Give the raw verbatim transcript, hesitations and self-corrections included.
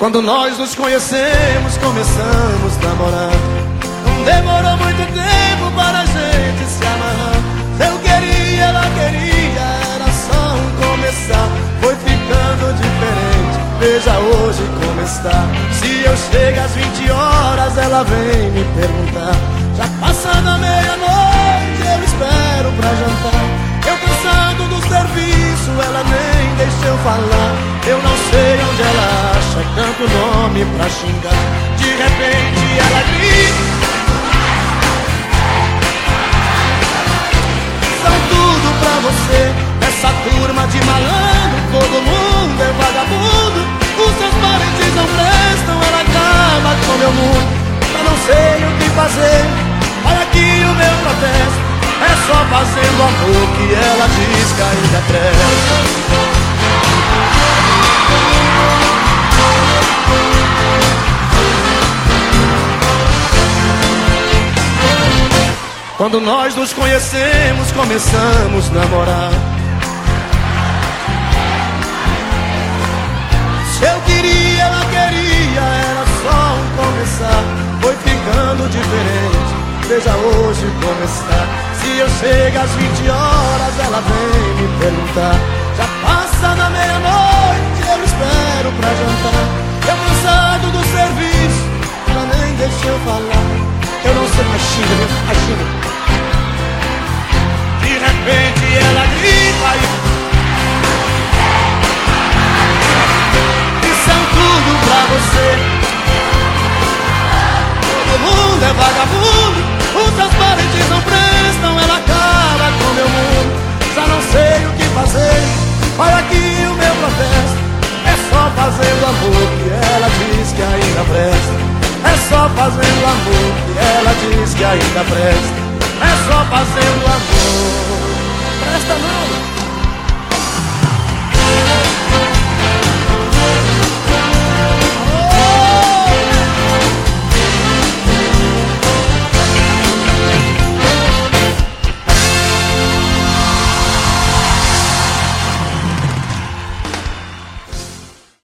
Quando nós nos conhecemos, começamos a namorar. Não demorou muito tempo para a gente se amarrar. Eu queria, ela queria, era só um começar. Foi ficando diferente, veja hoje como está. Se eu chego às vinte horas, ela vem me perguntar. Já passando a meia-noite, eu espero pra jantar. Eu cansado do serviço, ela nem deixa eu falar. Eu não sei onde ela acha tanto nome pra xingar. De repente ela grita: são tudo pra você. Essa turma de malandro, todo mundo é vagabundo. Os seus parentes não prestam, ela acaba com meu mundo. Já não sei o que fazer, olha aqui o meu protesto. É só fazendo amor que ela diz que ainda presta. Quando nós nos conhecemos, começamos a namorar. Se eu queria, ela queria, era só um começar. Foi ficando diferente, veja hoje como está. Se eu chego às vinte horas, ela vem me perguntar. Já passa da meia-noite, eu espero pra jantar. Eu cansado do serviço, ela nem deixa eu falar. Eu não sei mais xinga, mais xinga. De repente ela grita e isso é tudo pra você. Todo mundo é vagabundo. Os seus parentes não prestam, ela acaba com meu mundo. Já não sei o que fazer, olha aqui o meu protesto. É só fazendo amor que ela diz que ainda presta. É só fazendo amor que ela diz que ainda presta. É só fazendo amor.